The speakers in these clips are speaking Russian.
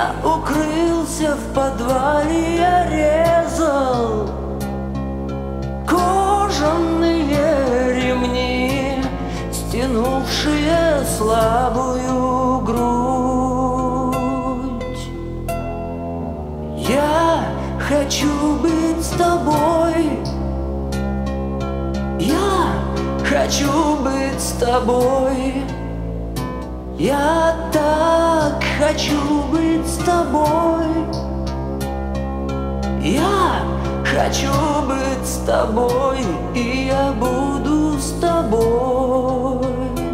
Я укрылся в подвале, я резал кожаные ремни, стянувшие слабую грудь. Я хочу быть с тобой, я хочу быть с тобой. Я так хочу быть с тобой. Я хочу быть с тобой, и я буду с тобой.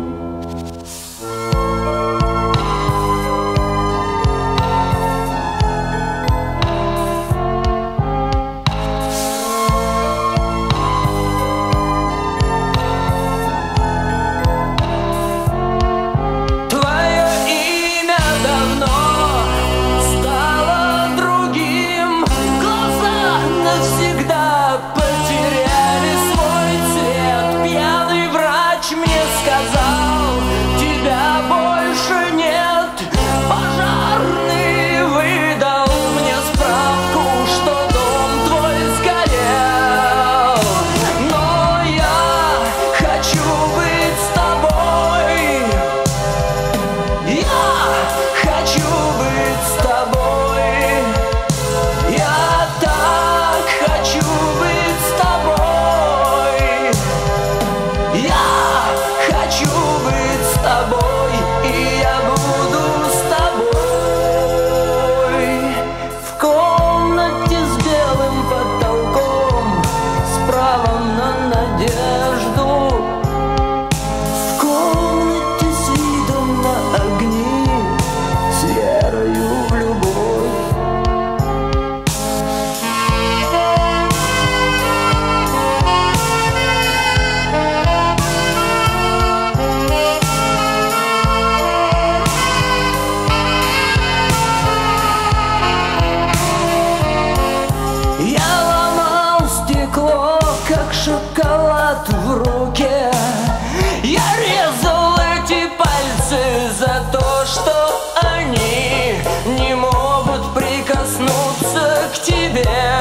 Шоколад в руке. Я резал эти пальцы за то, что они не могут прикоснуться к тебе.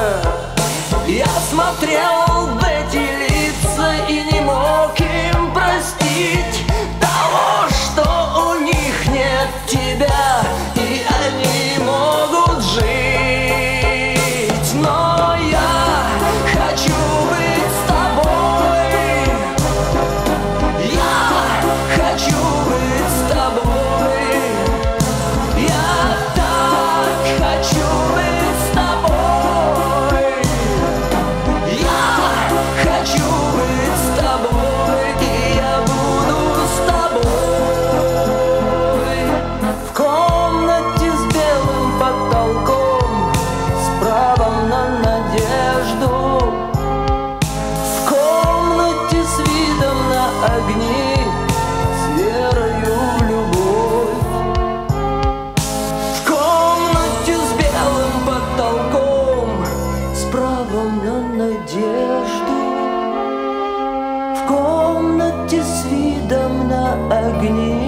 Я смотрел в эти лица и не мог им простить того, что у них нет тебя, и они могут жить. Но я хочу быть с тобой. Я хочу быть с тобой. Я так хочу быть с тобой. Я хочу быть с тобой, и я буду с тобой. В комнате с белым потолком, с правом на надежду. В комнате с видом на огни, с верою в любовь. В комнате с белым потолком, с правом на надежду. В комнате с видом на огни.